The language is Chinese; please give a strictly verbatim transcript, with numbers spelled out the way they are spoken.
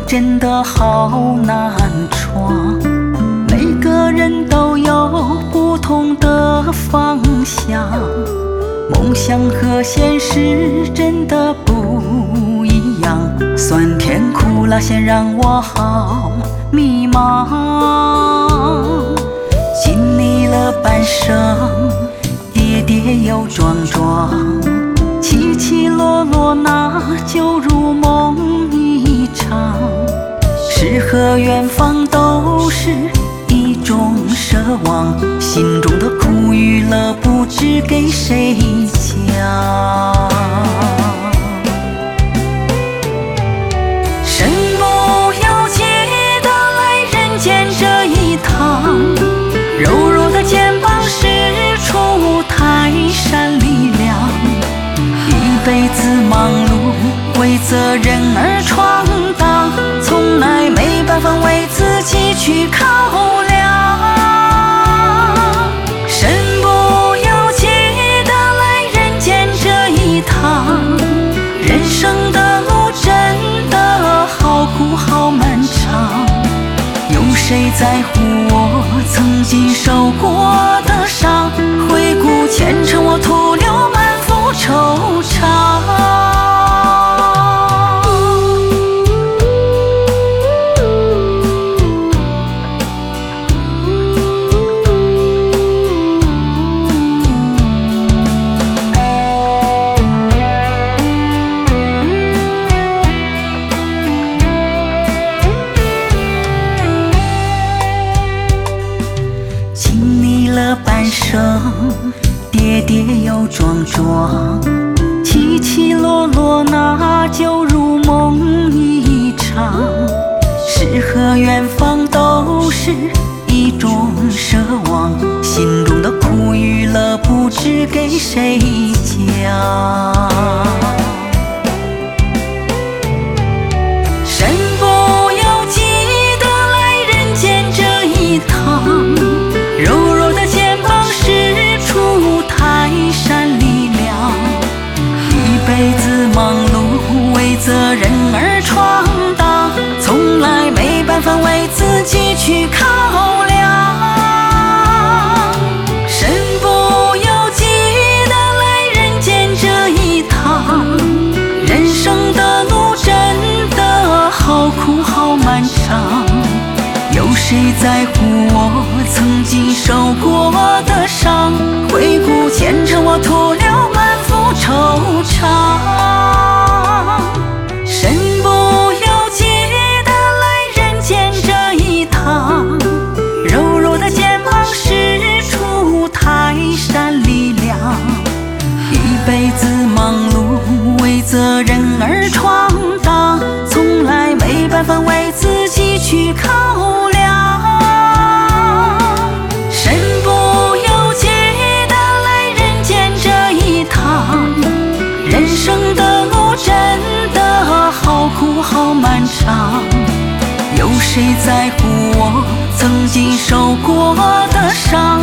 真的好难闯，每个人都有不同的方向，梦想和现实真的不一样，酸甜苦辣咸让我好迷茫，经历了半生跌跌又撞撞，起起落落那就如梦一场，诗和远方都是一种奢望，心中的苦与乐不知给谁讲。身不由己的来人间这一趟，柔弱的肩膀使出泰山力量，一辈子忙碌为责任而闯荡，从来没办法为自己去考量。身不由己的来人间这一趟，人生的路真的好苦好漫长，有谁在乎我曾经受过的伤，回顾前程我徒留满腹惆怅。经历了半生跌跌又撞撞，起起落落那就如梦一场，诗和远方都是一种奢望，心中的苦与乐不知给谁讲。身不由己的来人间这一趟，柔弱的肩膀使出泰山力量，一辈子忙碌为责任而闯荡，从来没办法为自己去考量。身不由己的来人间这一趟，人生的路真的好苦好漫长，有谁在乎我曾经受过的伤，回顾前程我徒留满腹惆怅。身不由己的来人间这一趟，柔弱的肩膀使出泰山力量，一辈子忙碌为责任而闯荡，从来没办法为自己去考量。身不由己的来人间这一趟，人生的路真的好苦好漫长，有谁在乎我曾经受过的伤，